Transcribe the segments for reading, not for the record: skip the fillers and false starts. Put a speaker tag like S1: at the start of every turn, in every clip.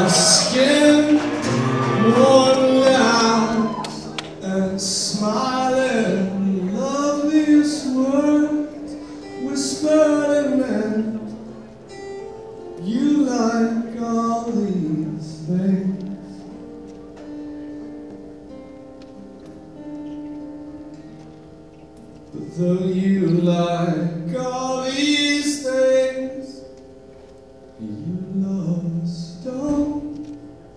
S1: my skin, worn out and smiling. The loveliest words whispered and meant. You like all these things. But though you like all these things, you love a stone.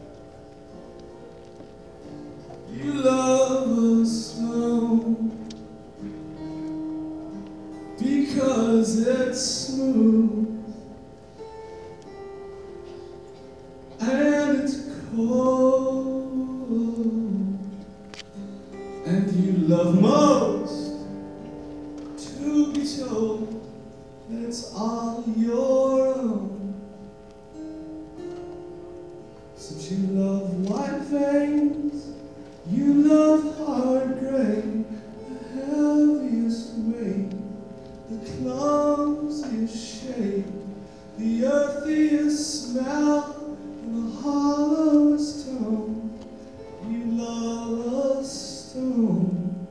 S1: You love a stone because it's smooth and it's cold, and you love most to be told that it's all your own. Since you love white veins, you love hard grain, the heaviest weight, the clumsiest shape, the earthiest smell, and the hollowest tone. You love a stone.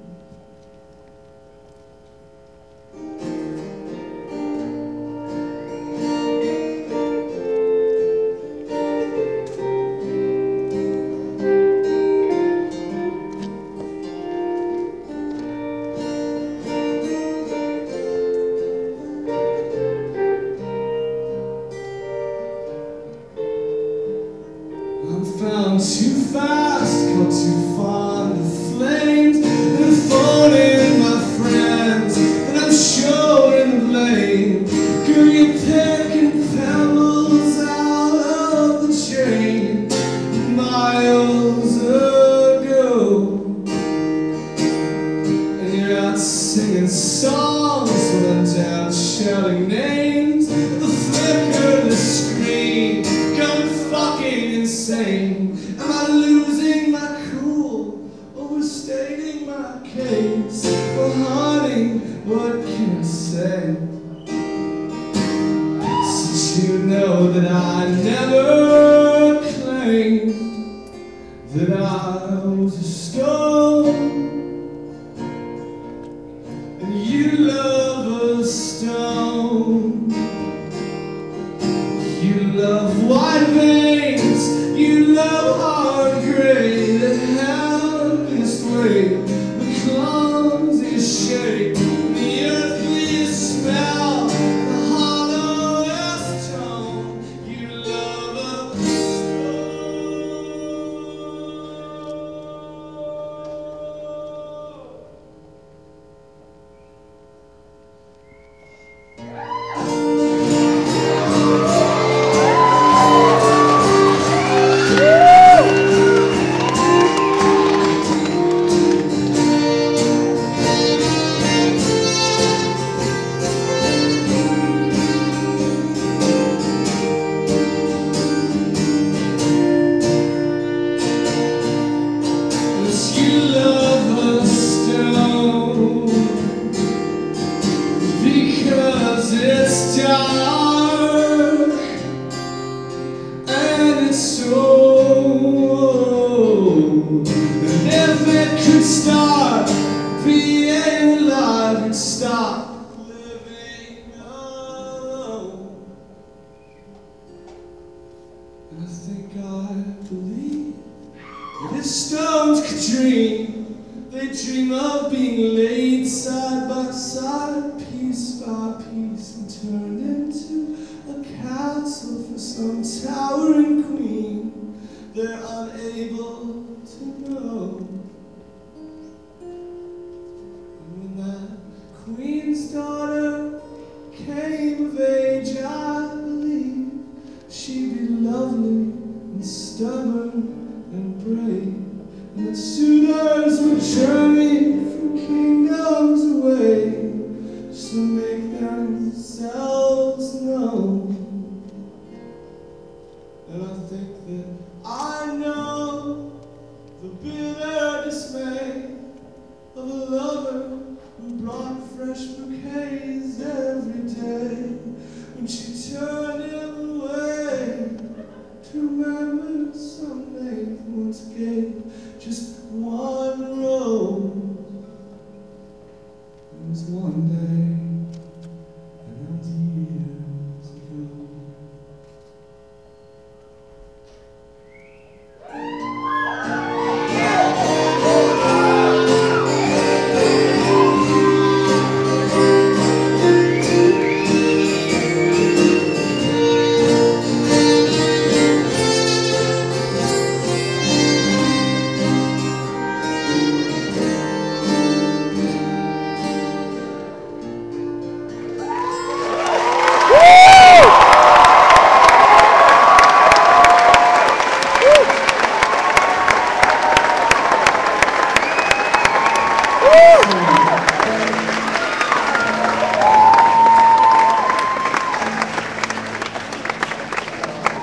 S1: I'm found too fast, caught too fond of flames, and phoning my friends, and I'm showing the blame. Girl, you're picking pebbles out of the chain miles ago, and you're out singing songs when I'm down shouting names. The flicker, the screen, gone fucking insane. Am I losing my cool, overstating my case? Well, honey, what can I say? Since you know that I never claimed that I was a stone, and you love a stone. You love white veins, you love hard gray, the heaviest weight, the clumsiest shape, the earthliest smell, the hollowest tone. You love a stone. You love a stone because it's dark and it's so old. And if it could start being alive, it'd stop living alone. And I think I believe if stones could dream, they dream of being laid side by side, piece by piece, and turned into a castle for some towering queen they're unable to know. And when that queen's daughter came of age, I believe she'd be lovely and stubborn and brave, and the suitors would journey from kingdoms away just to make themselves known. And I think that I know the bitter dismay of a lover who brought fresh bouquets every day when she turned him away to memory. It was one day